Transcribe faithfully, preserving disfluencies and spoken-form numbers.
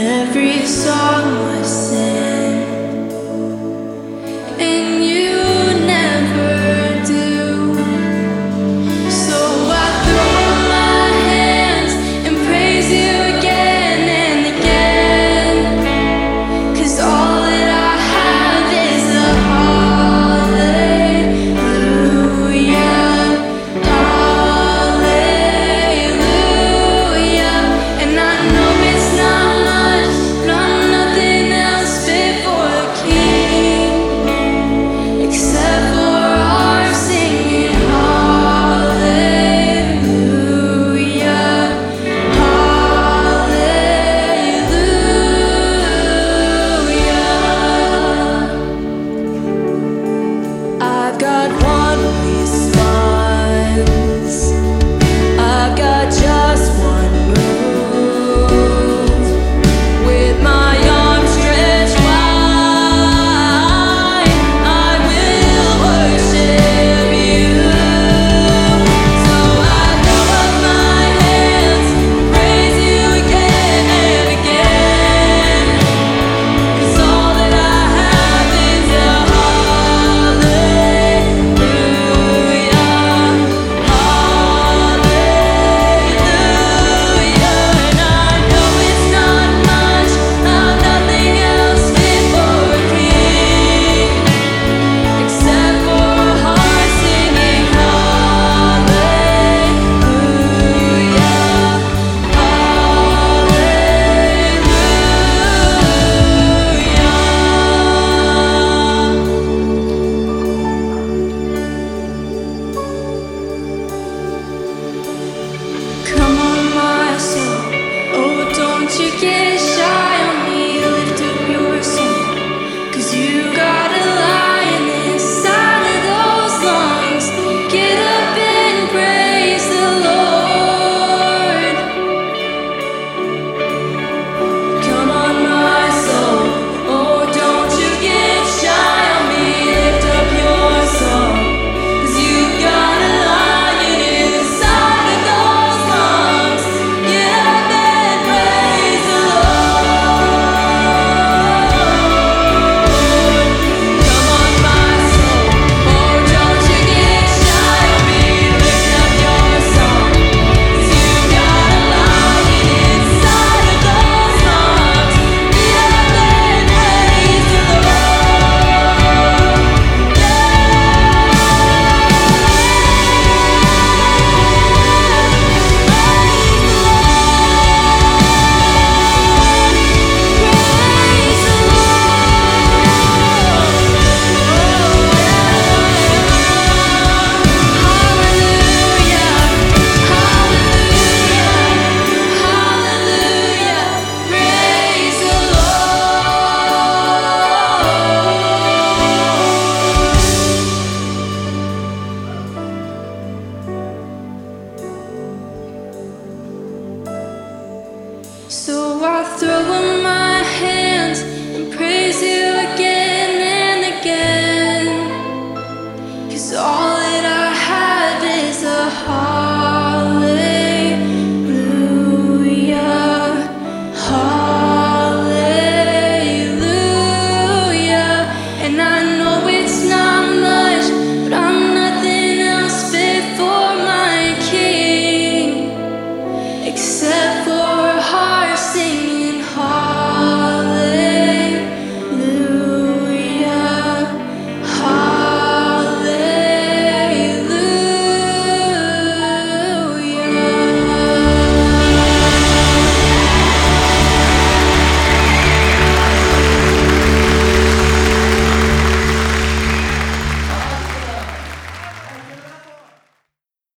Every song was sent, and you never do. So I throw up my hands and praise you again and again. 'Cause all that I have is a hallelujah, hallelujah. And I know it's not much, but I'm nothing else fit for a king, except for our singing hallelujah, hallelujah. I've got one response, I've got just one move. With my arms stretched wide, I will worship you. So I throw up my hands, praise you again and again. 'Cause all that I have is a hallelujah, hallelujah. And I know it's not much, I'm nothing else fit for a king, except for a heart singing hallelujah, hallelujah. Come on, my soul, oh, don't you get shy on me, lift up your song. 'Cause you got a lion inside of those lungs. Get up and praise the Lord. Come on, my soul, oh, don't you get shy on me, lift up your song. 'Cause you got a lion inside of those lungs. Get up and praise the Lord. Come on, my soul, oh, don't you get shy on me, lift up your song. 'Cause you got a lion inside of those lungs. Get up and praise the Lord. So I throw up my hands and praise you again and again. 'Cause all that I have is a hallelujah, hallelujah. And I know it's not much, but I'm nothing else fit for my king, except